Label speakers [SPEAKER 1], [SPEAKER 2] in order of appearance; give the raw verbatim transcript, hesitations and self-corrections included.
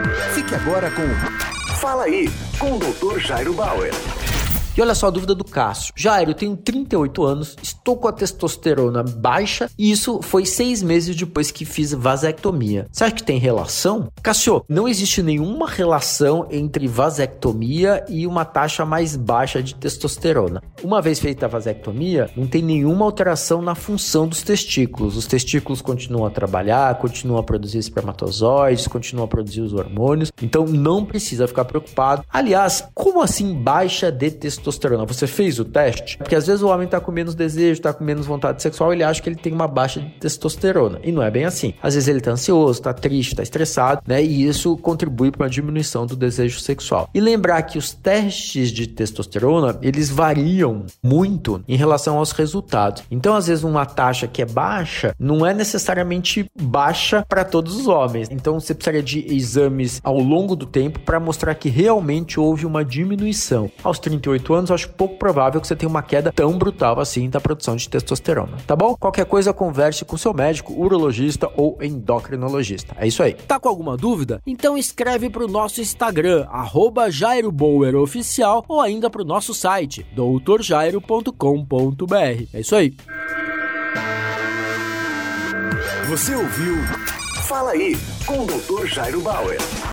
[SPEAKER 1] Fique agora com Fala Aí, com o doutor Jairo Bauer.
[SPEAKER 2] E olha só a dúvida do Cássio. Jairo, eu tenho trinta e oito anos, estou com a testosterona baixa e isso foi seis meses depois que fiz vasectomia. Você acha que tem relação? Cássio, não existe nenhuma relação entre vasectomia e uma taxa mais baixa de testosterona. Uma vez feita a vasectomia, não tem nenhuma alteração na função dos testículos. Os testículos continuam a trabalhar, continuam a produzir espermatozoides, continuam a produzir os hormônios. Então não precisa ficar preocupado. Aliás, como assim baixa de testosterona? Testosterona. Você fez o teste? Porque às vezes o homem tá com menos desejo, tá com menos vontade sexual, ele acha que ele tem uma baixa de testosterona. E não é bem assim. Às vezes ele tá ansioso, tá triste, tá estressado, né? E isso contribui para uma diminuição do desejo sexual. E lembrar que os testes de testosterona, eles variam muito em relação aos resultados. Então, às vezes, uma taxa que é baixa não é necessariamente baixa para todos os homens. Então, você precisaria de exames ao longo do tempo para mostrar que realmente houve uma diminuição. Aos trinta e oito anos, eu acho pouco provável que você tenha uma queda tão brutal assim da produção de testosterona, tá bom? Qualquer coisa, converse com seu médico, urologista ou endocrinologista. É isso aí.
[SPEAKER 3] Tá com alguma dúvida? Então escreve pro nosso Instagram, arroba Jairo Bauer Oficial, ou ainda pro nosso site, doutor jairo ponto com ponto b r. É isso aí.
[SPEAKER 1] Você ouviu Fala Aí, com o doutor Jairo Bauer.